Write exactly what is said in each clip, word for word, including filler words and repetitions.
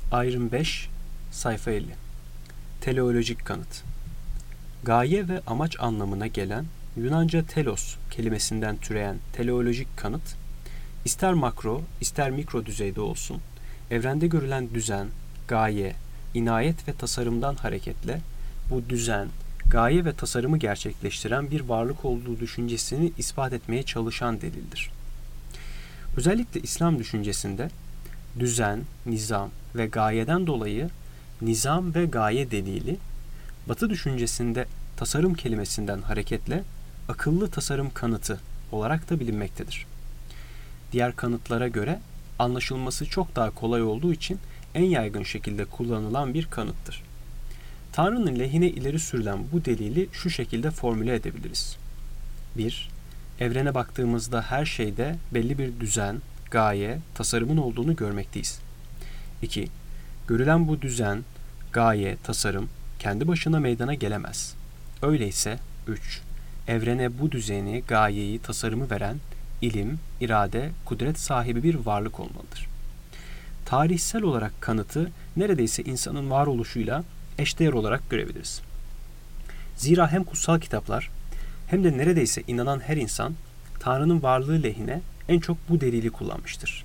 Ayrım beş, sayfa elli. Teleolojik kanıt. Gaye ve amaç anlamına gelen Yunanca telos kelimesinden türeyen teleolojik kanıt, ister makro, ister mikro düzeyde olsun, evrende görülen düzen, gaye, inayet ve tasarımdan hareketle bu düzen, gaye ve tasarımı gerçekleştiren bir varlık olduğu düşüncesini ispat etmeye çalışan delildir. Özellikle İslam düşüncesinde düzen, nizam ve gayeden dolayı nizam ve gaye delili, Batı düşüncesinde tasarım kelimesinden hareketle akıllı tasarım kanıtı olarak da bilinmektedir. Diğer kanıtlara göre anlaşılması çok daha kolay olduğu için en yaygın şekilde kullanılan bir kanıttır. Tanrı'nın lehine ileri sürülen bu delili şu şekilde formüle edebiliriz. bir. Evrene baktığımızda her şeyde belli bir düzen, gaye, tasarımın olduğunu görmekteyiz. iki. Görülen bu düzen, gaye, tasarım kendi başına meydana gelemez. Öyleyse üç. Evrene bu düzeni, gayeyi, tasarımı veren ilim, irade, kudret sahibi bir varlık olmalıdır. Tarihsel olarak kanıtı neredeyse insanın varoluşuyla eşdeğer olarak görebiliriz. Zira hem kutsal kitaplar hem de neredeyse inanan her insan Tanrı'nın varlığı lehine en çok bu delili kullanmıştır.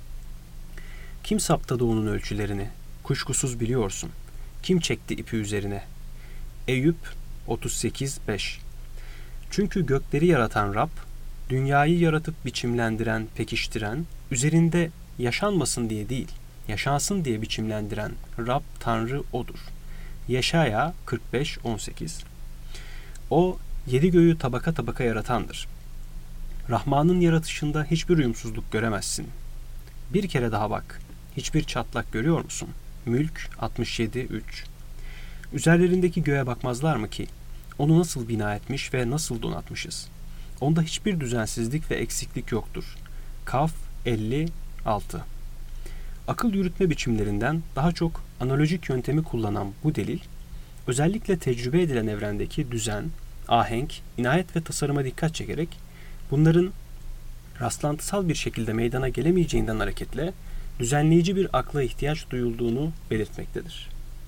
Kim saptadı onun ölçülerini? Kuşkusuz biliyorsun. Kim çekti ipi üzerine? Eyüp otuz sekiz beş. Çünkü gökleri yaratan Rab, dünyayı yaratıp biçimlendiren, pekiştiren, üzerinde yaşanmasın diye değil, yaşansın diye biçimlendiren Rab Tanrı O'dur. Yeşaya kırk beş on sekiz. O, yedi göğü tabaka tabaka yaratandır. Rahman'ın yaratışında hiçbir uyumsuzluk göremezsin. Bir kere daha bak, hiçbir çatlak görüyor musun? Mülk altmış yedi üç. Üzerlerindeki göğe bakmazlar mı ki? Onu nasıl bina etmiş ve nasıl donatmışız? Onda hiçbir düzensizlik ve eksiklik yoktur. Kaf elli altı. Akıl yürütme biçimlerinden daha çok analojik yöntemi kullanan bu delil, özellikle tecrübe edilen evrendeki düzen, ahenk, inayet ve tasarıma dikkat çekerek bunların rastlantısal bir şekilde meydana gelemeyeceğinden hareketle düzenleyici bir akla ihtiyaç duyulduğunu belirtmektedir.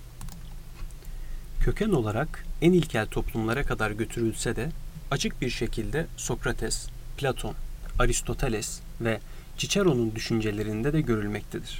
Köken olarak en ilkel toplumlara kadar götürülse de açık bir şekilde Sokrates, Platon, Aristoteles ve Cicero'nun düşüncelerinde de görülmektedir.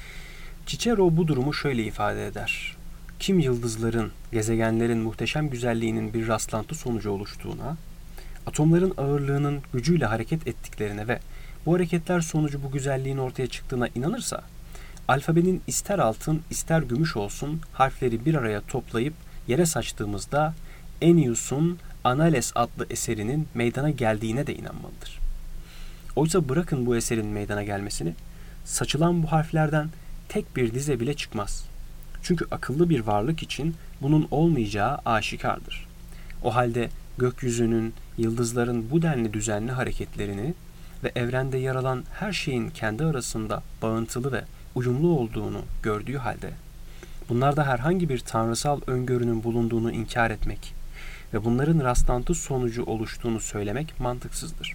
Cicero bu durumu şöyle ifade eder. Kim yıldızların, gezegenlerin muhteşem güzelliğinin bir rastlantı sonucu oluştuğuna, atomların ağırlığının gücüyle hareket ettiklerine ve bu hareketler sonucu bu güzelliğin ortaya çıktığına inanırsa, alfabenin ister altın ister gümüş olsun harfleri bir araya toplayıp yere saçtığımızda Ennius'un Annales adlı eserinin meydana geldiğine de inanmalıdır. Oysa bırakın bu eserin meydana gelmesini, saçılan bu harflerden tek bir dize bile çıkmaz. Çünkü akıllı bir varlık için bunun olmayacağı aşikardır. O halde gökyüzünün, yıldızların bu denli düzenli hareketlerini ve evrende yer alan her şeyin kendi arasında bağıntılı ve uyumlu olduğunu gördüğü halde, bunlarda herhangi bir tanrısal öngörünün bulunduğunu inkar etmek ve bunların rastlantı sonucu oluştuğunu söylemek mantıksızdır.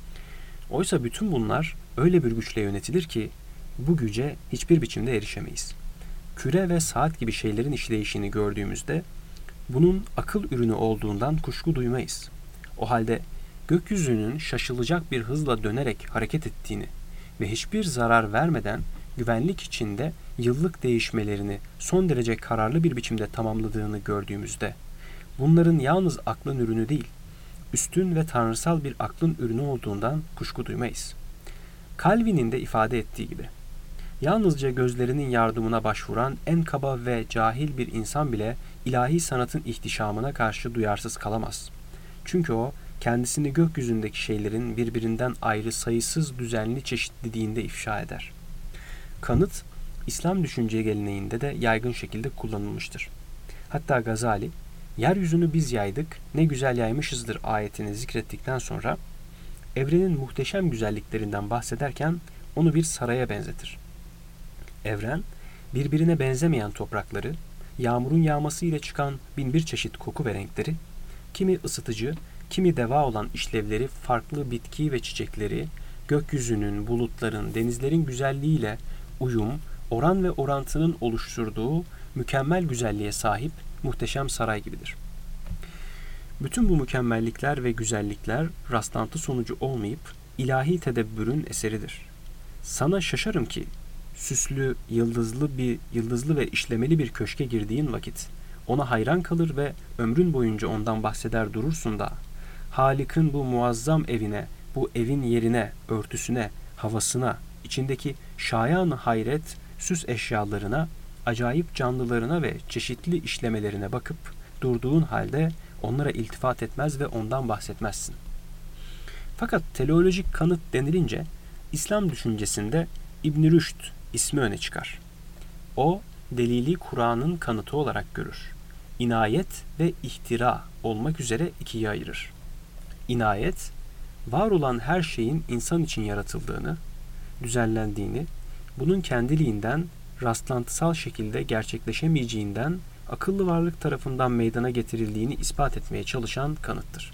Oysa bütün bunlar öyle bir güçle yönetilir ki bu güce hiçbir biçimde erişemeyiz. Küre ve saat gibi şeylerin işleyişini gördüğümüzde bunun akıl ürünü olduğundan kuşku duymayız. O halde gökyüzünün şaşılacak bir hızla dönerek hareket ettiğini ve hiçbir zarar vermeden güvenlik içinde yıllık değişmelerini son derece kararlı bir biçimde tamamladığını gördüğümüzde bunların yalnız aklın ürünü değil, üstün ve tanrısal bir aklın ürünü olduğundan kuşku duymayız. Calvin'in de ifade ettiği gibi, yalnızca gözlerinin yardımına başvuran en kaba ve cahil bir insan bile ilahi sanatın ihtişamına karşı duyarsız kalamaz. Çünkü o, kendisini gökyüzündeki şeylerin birbirinden ayrı sayısız düzenli çeşitliliğinde ifşa eder. Kanıt, İslam düşünce geleneğinde de yaygın şekilde kullanılmıştır. Hatta Gazali, yeryüzünü biz yaydık, ne güzel yaymışızdır ayetini zikrettikten sonra, evrenin muhteşem güzelliklerinden bahsederken onu bir saraya benzetir. Evren, birbirine benzemeyen toprakları, yağmurun yağması ile çıkan bin bir çeşit koku ve renkleri, kimi ısıtıcı, kimi deva olan işlevleri, farklı bitki ve çiçekleri, gökyüzünün, bulutların, denizlerin güzelliğiyle uyum, oran ve orantının oluşturduğu mükemmel güzelliğe sahip muhteşem saray gibidir. Bütün bu mükemmellikler ve güzellikler rastlantı sonucu olmayıp ilahi tedebbürün eseridir. Sana şaşarım ki süslü, yıldızlı bir yıldızlı ve işlemeli bir köşke girdiğin vakit ona hayran kalır ve ömrün boyunca ondan bahseder durursun da Halık'ın bu muazzam evine, bu evin yerine, örtüsüne, havasına, içindeki şayan hayret süs eşyalarına, acayip canlılarına ve çeşitli işlemelerine bakıp durduğun halde onlara iltifat etmez ve ondan bahsetmezsin. Fakat teleolojik kanıt denilince İslam düşüncesinde İbn Rüşd ismi öne çıkar. O, delili Kur'an'ın kanıtı olarak görür. İnayet ve ihtira olmak üzere ikiye ayırır. İnayet, var olan her şeyin insan için yaratıldığını, düzenlendiğini, bunun kendiliğinden rastlantısal şekilde gerçekleşemeyeceğinden akıllı varlık tarafından meydana getirildiğini ispat etmeye çalışan kanıttır.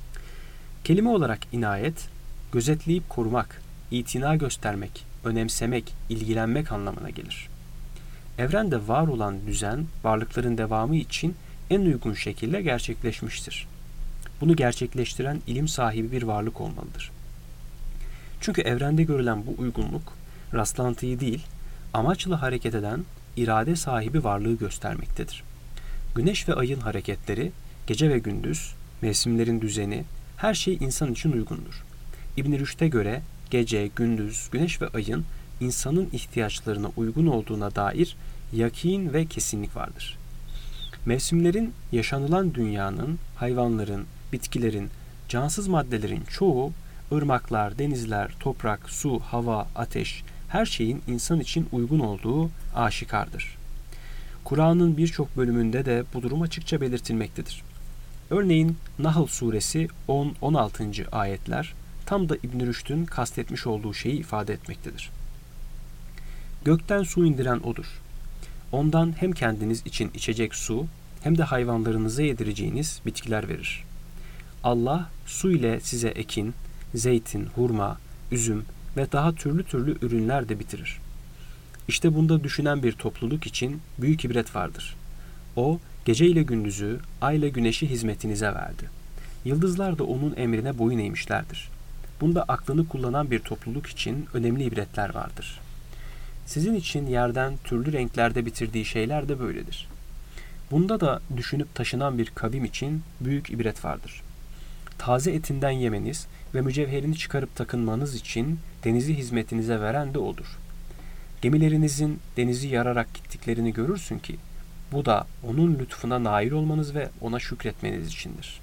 Kelime olarak inayet, gözetleyip korumak, itina göstermek, önemsemek, ilgilenmek anlamına gelir. Evrende var olan düzen, varlıkların devamı için en uygun şekilde gerçekleşmiştir. Bunu gerçekleştiren ilim sahibi bir varlık olmalıdır. Çünkü evrende görülen bu uygunluk, rastlantıyı değil, amaçla hareket eden, irade sahibi varlığı göstermektedir. Güneş ve ayın hareketleri, gece ve gündüz, mevsimlerin düzeni, her şey insan için uygundur. İbn Rüşd'e göre gece, gündüz, güneş ve ayın insanın ihtiyaçlarına uygun olduğuna dair yakin ve kesinlik vardır. Mevsimlerin yaşanılan dünyanın, hayvanların, bitkilerin, cansız maddelerin çoğu, ırmaklar, denizler, toprak, su, hava, ateş, her şeyin insan için uygun olduğu aşikardır. Kur'an'ın birçok bölümünde de bu durum açıkça belirtilmektedir. Örneğin Nahl suresi on on altıncı ayetler tam da İbn Rüşd'ün kastetmiş olduğu şeyi ifade etmektedir. Gökten su indiren odur. Ondan hem kendiniz için içecek su hem de hayvanlarınıza yedireceğiniz bitkiler verir. Allah su ile size ekin, zeytin, hurma, üzüm ve daha türlü türlü ürünler de bitirir. İşte bunda düşünen bir topluluk için büyük ibret vardır. O, gece ile gündüzü, ay ile güneşi hizmetinize verdi. Yıldızlar da onun emrine boyun eğmişlerdir. Bunda aklını kullanan bir topluluk için önemli ibretler vardır. Sizin için yerden türlü renklerde bitirdiği şeyler de böyledir. Bunda da düşünüp taşınan bir kavim için büyük ibret vardır. Taze etinden yemeniz ve mücevherini çıkarıp takınmanız için denizi hizmetinize veren de odur. Gemilerinizin denizi yararak gittiklerini görürsün ki, bu da onun lütfuna nail olmanız ve ona şükretmeniz içindir.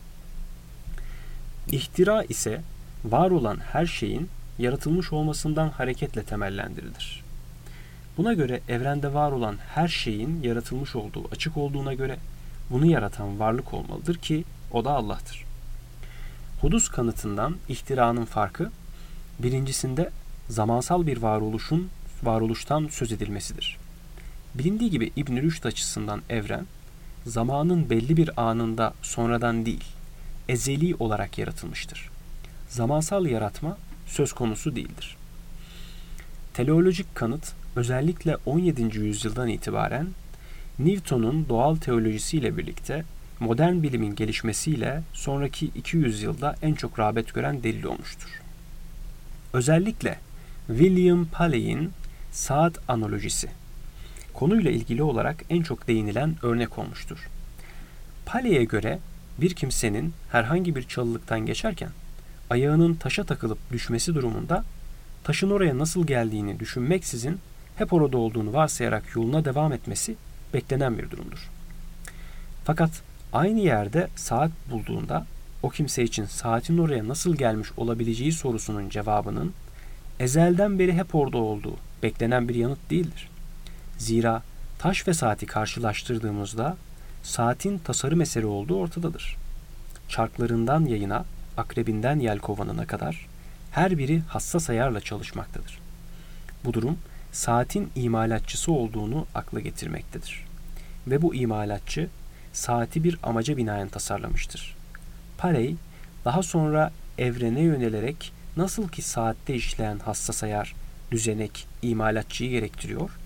İhtira ise var olan her şeyin yaratılmış olmasından hareketle temellendirilir. Buna göre evrende var olan her şeyin yaratılmış olduğu açık olduğuna göre bunu yaratan varlık olmalıdır ki o da Allah'tır. Hudus kanıtından ihtiranın farkı, birincisinde zamansal bir varoluşun varoluştan söz edilmesidir. Bilindiği gibi İbn Rüşd açısından evren, zamanın belli bir anında sonradan değil, ezeli olarak yaratılmıştır. Zamansal yaratma söz konusu değildir. Teleolojik kanıt, özellikle on yedinci yüzyıldan itibaren Newton'un doğal teolojisiyle birlikte modern bilimin gelişmesiyle sonraki iki yüz yılda en çok rağbet gören delil olmuştur. Özellikle William Paley'in saat analojisi konuyla ilgili olarak en çok değinilen örnek olmuştur. Paley'e göre bir kimsenin herhangi bir çalılıktan geçerken ayağının taşa takılıp düşmesi durumunda taşın oraya nasıl geldiğini düşünmeksizin hep orada olduğunu varsayarak yoluna devam etmesi beklenen bir durumdur. Fakat aynı yerde saat bulduğunda o kimse için saatin oraya nasıl gelmiş olabileceği sorusunun cevabının ezelden beri hep orada olduğu beklenen bir yanıt değildir. Zira taş ve saati karşılaştırdığımızda saatin tasarım eseri olduğu ortadadır. Çarklarından yayına, akrebinden yelkovanına kadar her biri hassas ayarla çalışmaktadır. Bu durum saatin imalatçısı olduğunu akla getirmektedir. Ve bu imalatçı saati bir amaca binaen tasarlamıştır. Paley daha sonra evrene yönelerek nasıl ki saatte işleyen hassas ayar, düzenek, imalatçıyı gerektiriyor,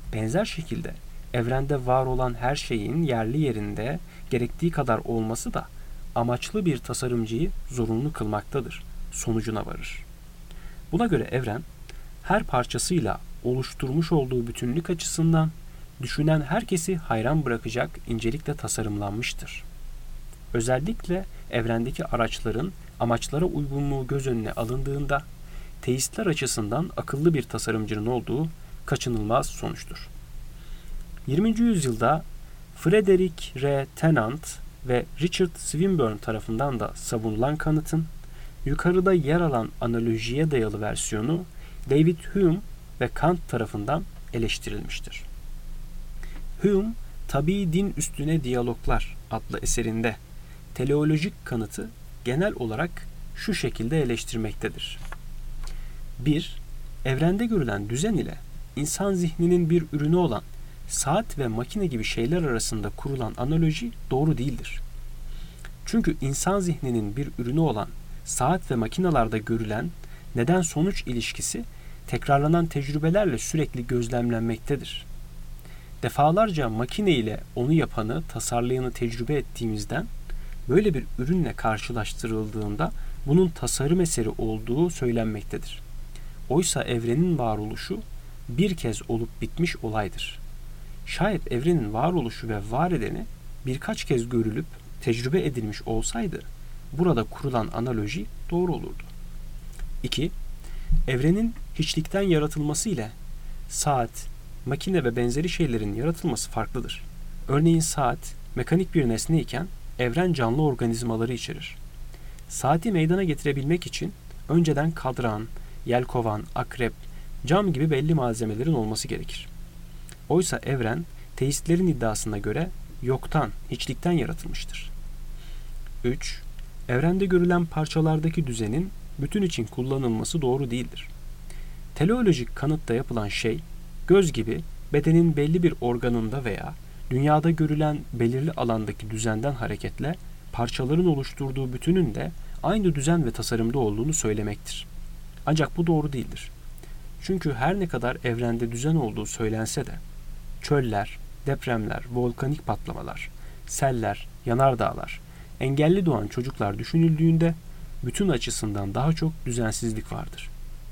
Benzer şekilde evrende var olan her şeyin yerli yerinde gerektiği kadar olması da amaçlı bir tasarımcıyı zorunlu kılmaktadır sonucuna varır. Buna göre evren her parçasıyla oluşturmuş olduğu bütünlük açısından düşünen herkesi hayran bırakacak incelikle tasarımlanmıştır. Özellikle evrendeki araçların amaçlara uygunluğu göz önüne alındığında teistler açısından akıllı bir tasarımcının olduğu kaçınılmaz sonuçtur. yirminci yüzyılda Frederick R. Tennant ve Richard Swinburne tarafından da savunulan kanıtın yukarıda yer alan analojiye dayalı versiyonu David Hume ve Kant tarafından eleştirilmiştir. Hume, Tabii Din Üstüne Diyaloglar adlı eserinde teleolojik kanıtı genel olarak şu şekilde eleştirmektedir. bir. Evrende görülen düzen ile insan zihninin bir ürünü olan saat ve makine gibi şeyler arasında kurulan analoji doğru değildir. Çünkü insan zihninin bir ürünü olan saat ve makinalarda görülen neden-sonuç ilişkisi tekrarlanan tecrübelerle sürekli gözlemlenmektedir. Defalarca makine ile onu yapanı, tasarlayanı tecrübe ettiğimizden böyle bir ürünle karşılaştırıldığında bunun tasarım eseri olduğu söylenmektedir. Oysa evrenin varoluşu bir kez olup bitmiş olaydır. Şayet evrenin varoluşu ve var edeni birkaç kez görülüp tecrübe edilmiş olsaydı burada kurulan analoji doğru olurdu. iki. Evrenin hiçlikten yaratılması ile saat, makine ve benzeri şeylerin yaratılması farklıdır. Örneğin saat mekanik bir nesne iken evren canlı organizmaları içerir. Saati meydana getirebilmek için önceden kadran, yelkovan, akrep, cam gibi belli malzemelerin olması gerekir. Oysa evren teistlerin iddiasına göre yoktan, hiçlikten yaratılmıştır. üç. Evrende görülen parçalardaki düzenin bütün için kullanılması doğru değildir. Teleolojik kanıtta yapılan şey, göz gibi bedenin belli bir organında veya dünyada görülen belirli alandaki düzenden hareketle parçaların oluşturduğu bütünün de aynı düzen ve tasarımda olduğunu söylemektir. Ancak bu doğru değildir. Çünkü her ne kadar evrende düzen olduğu söylense de çöller, depremler, volkanik patlamalar, seller, yanardağlar, engelli doğan çocuklar düşünüldüğünde bütün açısından daha çok düzensizlik vardır.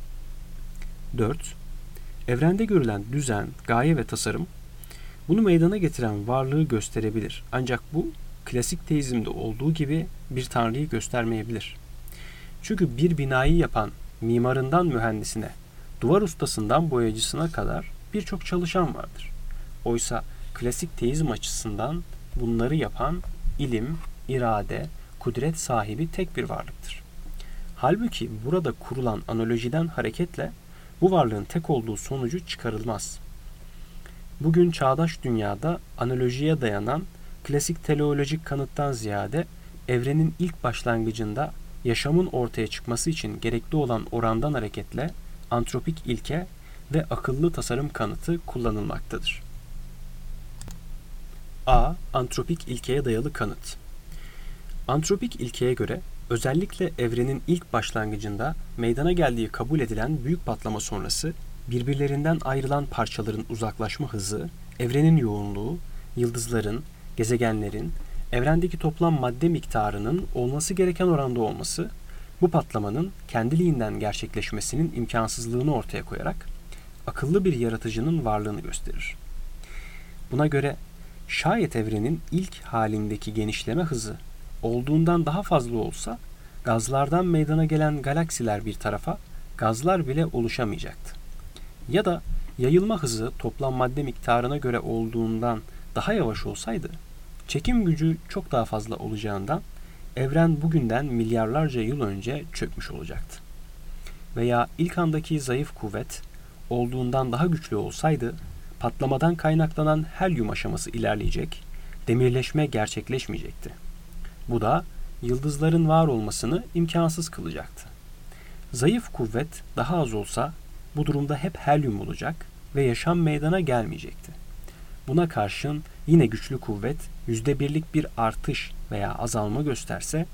dört. Evrende görülen düzen, gaye ve tasarım bunu meydana getiren varlığı gösterebilir. Ancak bu klasik teizmde olduğu gibi bir tanrıyı göstermeyebilir. Çünkü bir binayı yapan mimarından mühendisine, duvar ustasından boyacısına kadar birçok çalışan vardır. Oysa klasik teizm açısından bunları yapan ilim, irade, kudret sahibi tek bir varlıktır. Halbuki burada kurulan analojiden hareketle bu varlığın tek olduğu sonucu çıkarılmaz. Bugün çağdaş dünyada analojiye dayanan klasik teleolojik kanıttan ziyade evrenin ilk başlangıcında yaşamın ortaya çıkması için gerekli olan orandan hareketle antropik ilke ve akıllı tasarım kanıtı kullanılmaktadır. A. Antropik ilkeye dayalı kanıt. Antropik ilkeye göre özellikle evrenin ilk başlangıcında meydana geldiği kabul edilen büyük patlama sonrası birbirlerinden ayrılan parçaların uzaklaşma hızı, evrenin yoğunluğu, yıldızların, gezegenlerin, evrendeki toplam madde miktarının olması gereken oranda olması, bu patlamanın kendiliğinden gerçekleşmesinin imkansızlığını ortaya koyarak akıllı bir yaratıcının varlığını gösterir. Buna göre şayet evrenin ilk halindeki genişleme hızı olduğundan daha fazla olsa, gazlardan meydana gelen galaksiler bir tarafa, gazlar bile oluşamayacaktı. Ya da yayılma hızı toplam madde miktarına göre olduğundan daha yavaş olsaydı, çekim gücü çok daha fazla olacağından evren bugünden milyarlarca yıl önce çökmüş olacaktı. Veya ilk andaki zayıf kuvvet olduğundan daha güçlü olsaydı, patlamadan kaynaklanan helyum aşaması ilerleyecek, demirleşme gerçekleşmeyecekti. Bu da yıldızların var olmasını imkansız kılacaktı. Zayıf kuvvet daha az olsa bu durumda hep helyum olacak ve yaşam meydana gelmeyecekti. Buna karşın yine güçlü kuvvet yüzde birlik bir artış veya azalma gösterse,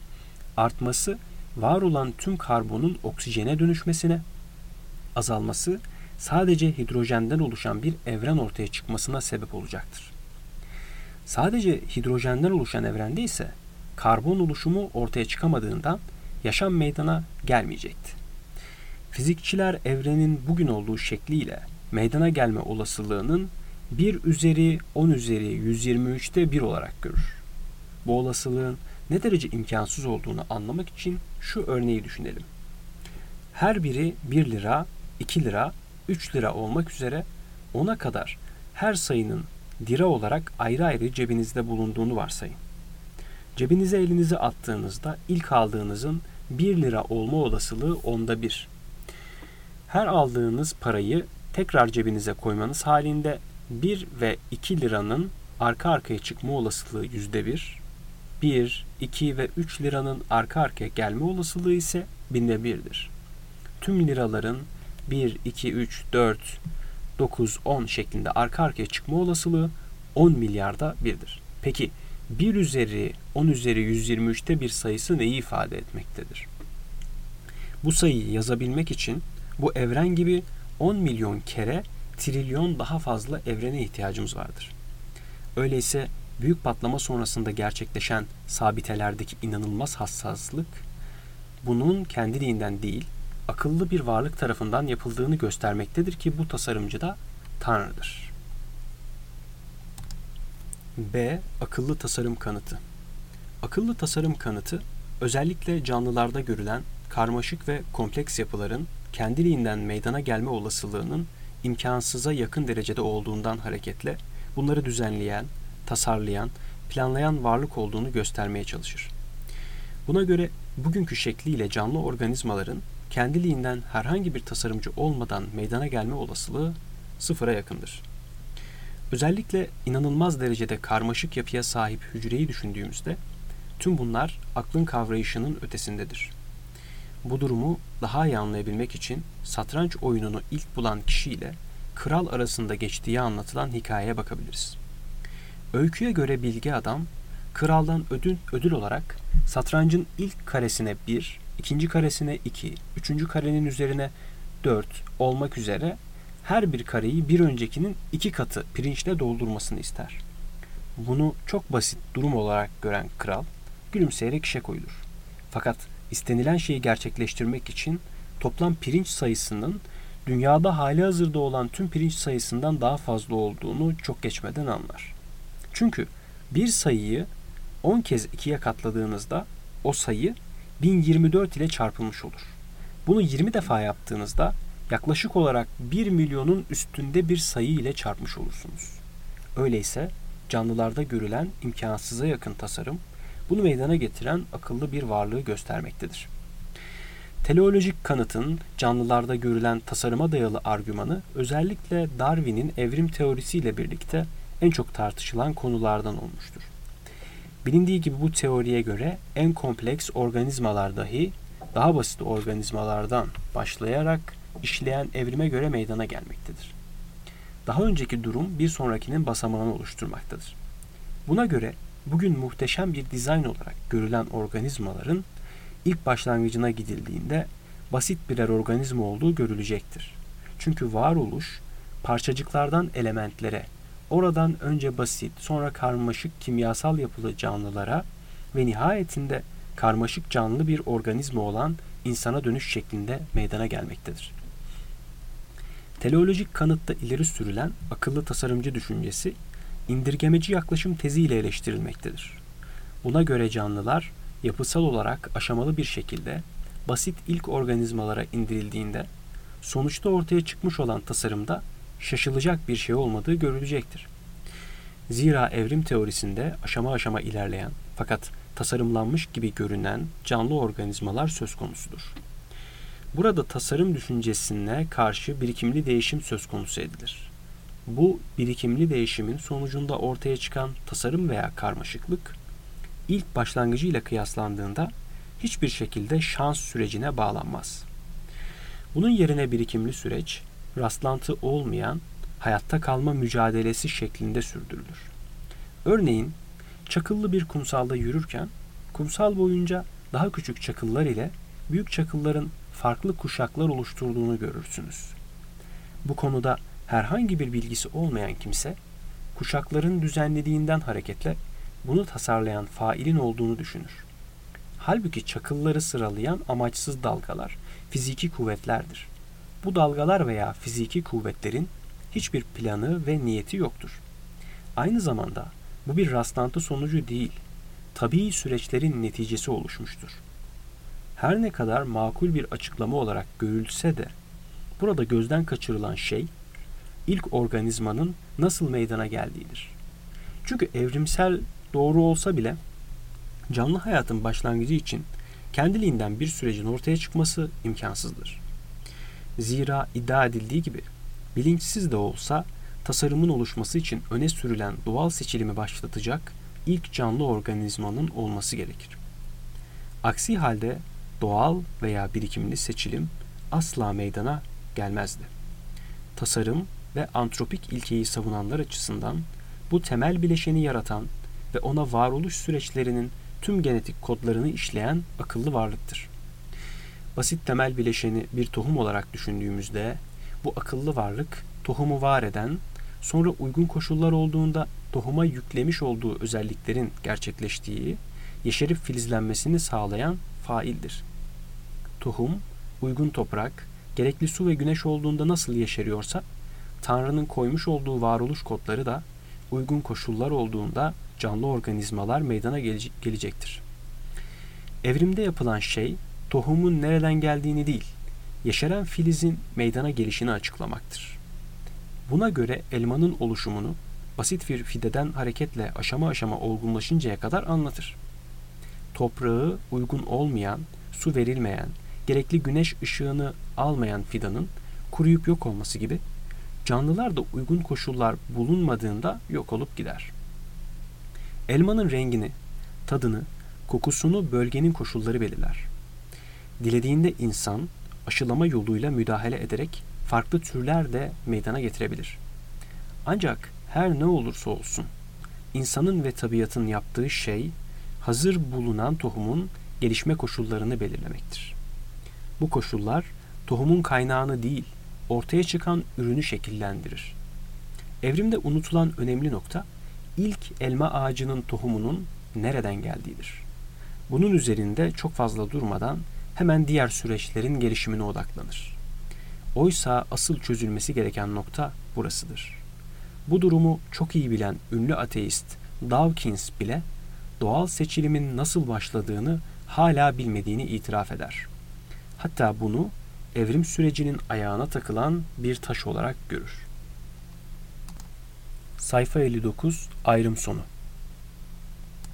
artması var olan tüm karbonun oksijene dönüşmesine, azalması sadece hidrojenden oluşan bir evren ortaya çıkmasına sebep olacaktır. Sadece hidrojenden oluşan evrende ise karbon oluşumu ortaya çıkamadığından yaşam meydana gelmeyecekti. Fizikçiler evrenin bugün olduğu şekliyle meydana gelme olasılığının bir üzeri on üzeri yüz yirmi üçte bir olarak görür. Bu olasılığın ne derece imkansız olduğunu anlamak için şu örneği düşünelim. Her biri bir lira, iki lira, üç lira olmak üzere ona kadar her sayının lira olarak ayrı ayrı cebinizde bulunduğunu varsayın. Cebinize elinizi attığınızda ilk aldığınızın bir lira olma olasılığı onda bir. Her aldığınız parayı tekrar cebinize koymanız halinde bir ve iki liranın arka arkaya çıkma olasılığı yüzde bir, bir, iki ve üç liranın arka arkaya gelme olasılığı ise binde birdir. Tüm liraların bir, iki, üç, dört, dokuz, on şeklinde arka arkaya çıkma olasılığı on milyarda birdir. Peki bir üzeri on üzeri yüz yirmi üçte bir sayısı neyi ifade etmektedir? Bu sayıyı yazabilmek için bu evren gibi on milyon kere trilyon daha fazla evrene ihtiyacımız vardır. Öyleyse büyük patlama sonrasında gerçekleşen sabitelerdeki inanılmaz hassaslık bunun kendiliğinden değil, akıllı bir varlık tarafından yapıldığını göstermektedir ki bu tasarımcı da Tanrı'dır. B. Akıllı tasarım kanıtı. Akıllı tasarım kanıtı, özellikle canlılarda görülen karmaşık ve kompleks yapıların kendiliğinden meydana gelme olasılığının imkansıza yakın derecede olduğundan hareketle bunları düzenleyen, tasarlayan, planlayan varlık olduğunu göstermeye çalışır. Buna göre bugünkü şekliyle canlı organizmaların kendiliğinden herhangi bir tasarımcı olmadan meydana gelme olasılığı sıfıra yakındır. Özellikle inanılmaz derecede karmaşık yapıya sahip hücreyi düşündüğümüzde tüm bunlar aklın kavrayışının ötesindedir. Bu durumu daha iyi anlayabilmek için satranç oyununu ilk bulan kişiyle kral arasında geçtiği anlatılan hikayeye bakabiliriz. Öyküye göre bilge adam, kraldan ödül, ödül olarak satrancın ilk karesine bir, ikinci karesine iki, üçüncü karenin üzerine dört olmak üzere her bir kareyi bir öncekinin iki katı pirinçle doldurmasını ister. Bunu çok basit durum olarak gören kral gülümseyerek işe koyulur. Fakat istenilen şeyi gerçekleştirmek için toplam pirinç sayısının dünyada halihazırda olan tüm pirinç sayısından daha fazla olduğunu çok geçmeden anlar. Çünkü bir sayıyı on kez ikiye katladığınızda o sayı bin yirmi dört ile çarpılmış olur. Bunu yirmi defa yaptığınızda yaklaşık olarak bir milyonun üstünde bir sayı ile çarpmış olursunuz. Öyleyse canlılarda görülen imkansıza yakın tasarım, bunu meydana getiren akıllı bir varlığı göstermektedir. Teleolojik kanıtın canlılarda görülen tasarıma dayalı argümanı özellikle Darwin'in evrim teorisiyle birlikte en çok tartışılan konulardan olmuştur. Bilindiği gibi bu teoriye göre en kompleks organizmalar dahi daha basit organizmalardan başlayarak işleyen evrime göre meydana gelmektedir. Daha önceki durum bir sonrakinin basamağını oluşturmaktadır. Buna göre bugün muhteşem bir dizayn olarak görülen organizmaların ilk başlangıcına gidildiğinde basit birer organizma olduğu görülecektir. Çünkü varoluş parçacıklardan elementlere, oradan önce basit, sonra karmaşık kimyasal yapılı canlılara ve nihayetinde karmaşık canlı bir organizma olan insana dönüş şeklinde meydana gelmektedir. Teleolojik kanıtta ileri sürülen akıllı tasarımcı düşüncesi, indirgemeci yaklaşım teziyle eleştirilmektedir. Buna göre canlılar yapısal olarak aşamalı bir şekilde basit ilk organizmalara indirildiğinde sonuçta ortaya çıkmış olan tasarımda şaşılacak bir şey olmadığı görülecektir. Zira evrim teorisinde aşama aşama ilerleyen fakat tasarımlanmış gibi görünen canlı organizmalar söz konusudur. Burada tasarım düşüncesine karşı birikimli değişim söz konusu edilir. Bu birikimli değişimin sonucunda ortaya çıkan tasarım veya karmaşıklık, ilk başlangıcıyla kıyaslandığında hiçbir şekilde şans sürecine bağlanmaz. Bunun yerine birikimli süreç, rastlantı olmayan hayatta kalma mücadelesi şeklinde sürdürülür. Örneğin, çakıllı bir kumsalda yürürken, kumsal boyunca daha küçük çakıllar ile büyük çakılların farklı kuşaklar oluşturduğunu görürsünüz. Bu konuda herhangi bir bilgisi olmayan kimse, kuşakların düzenlediğinden hareketle bunu tasarlayan failin olduğunu düşünür. Halbuki çakılları sıralayan amaçsız dalgalar fiziki kuvvetlerdir. Bu dalgalar veya fiziki kuvvetlerin hiçbir planı ve niyeti yoktur. Aynı zamanda bu bir rastlantı sonucu değil, tabii süreçlerin neticesi oluşmuştur. Her ne kadar makul bir açıklama olarak görülse de, burada gözden kaçırılan şey, ilk organizmanın nasıl meydana geldiğidir. Çünkü evrimsel doğru olsa bile, canlı hayatın başlangıcı için kendiliğinden bir sürecin ortaya çıkması imkansızdır. Zira iddia edildiği gibi, bilinçsiz de olsa tasarımın oluşması için öne sürülen doğal seçilimi başlatacak ilk canlı organizmanın olması gerekir. Aksi halde doğal veya birikimli seçilim asla meydana gelmezdi. Tasarım ve antropik ilkeyi savunanlar açısından bu temel bileşeni yaratan ve ona varoluş süreçlerinin tüm genetik kodlarını işleyen akıllı varlıktır. Basit temel bileşeni bir tohum olarak düşündüğümüzde bu akıllı varlık tohumu var eden, sonra uygun koşullar olduğunda tohuma yüklemiş olduğu özelliklerin gerçekleştiği, yeşerip filizlenmesini sağlayan faildir. Tohum, uygun toprak, gerekli su ve güneş olduğunda nasıl yeşeriyorsa, Tanrı'nın koymuş olduğu varoluş kodları da uygun koşullar olduğunda canlı organizmalar meydana gelecektir. Evrimde yapılan şey, tohumun nereden geldiğini değil, yeşeren filizin meydana gelişini açıklamaktır. Buna göre elmanın oluşumunu basit bir fideden hareketle aşama aşama olgunlaşıncaya kadar anlatır. Toprağı uygun olmayan, su verilmeyen, gerekli güneş ışığını almayan fidanın kuruyup yok olması gibi, canlılar da uygun koşullar bulunmadığında yok olup gider. Elmanın rengini, tadını, kokusunu bölgenin koşulları belirler. Dilediğinde insan, aşılama yoluyla müdahale ederek farklı türler de meydana getirebilir. Ancak her ne olursa olsun, insanın ve tabiatın yaptığı şey, hazır bulunan tohumun gelişme koşullarını belirlemektir. Bu koşullar, tohumun kaynağını değil, ortaya çıkan ürünü şekillendirir. Evrimde unutulan önemli nokta, ilk elma ağacının tohumunun nereden geldiğidir. Bunun üzerinde çok fazla durmadan hemen diğer süreçlerin gelişimine odaklanır. Oysa asıl çözülmesi gereken nokta burasıdır. Bu durumu çok iyi bilen ünlü ateist Dawkins bile doğal seçilimin nasıl başladığını hala bilmediğini itiraf eder. Hatta bunu evrim sürecinin ayağına takılan bir taş olarak görür. Sayfa elli dokuz, ayrım sonu.